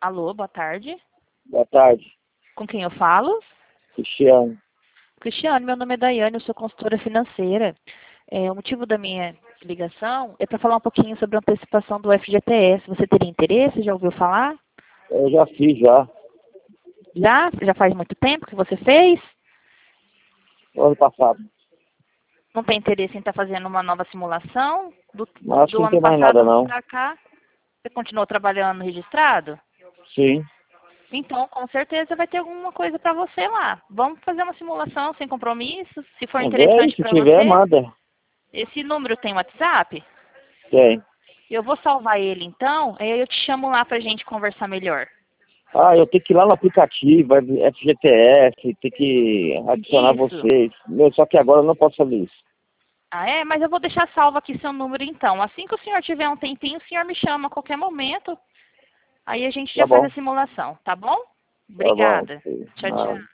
Alô, boa tarde. Boa tarde, Com quem eu falo? Cristiano. Cristiano, meu nome é Daiane, eu sou consultora financeira. O motivo da minha ligação é para falar um pouquinho sobre a antecipação do FGTS. Você teria interesse? Já ouviu falar? Eu já fiz já, Já faz muito tempo que você fez? no ano passado. Não tem interesse em estar fazendo uma nova simulação? Mas acho que Do não ano tem mais nada passado não. para cá? Você continuou trabalhando no registrado? Sim, Então, com certeza vai ter alguma coisa para você lá. Vamos fazer uma simulação sem compromisso. Se for vamos ver aí, interessante se para tiver, você, manda. esse número tem WhatsApp? Tem. Eu vou salvar ele então, aí eu te chamo lá pra gente conversar melhor. Ah, eu tenho que ir lá no aplicativo, FGTS, tem que adicionar Isso. vocês. Meu, só que agora eu não posso fazer isso. Ah, é? Mas eu vou deixar salvo aqui seu número então. Assim que o senhor tiver um tempinho, o senhor me chama a qualquer momento. Aí a gente Tá já faz bom, a simulação, tá bom? tá bom. Obrigada. Tchau, Não. tchau.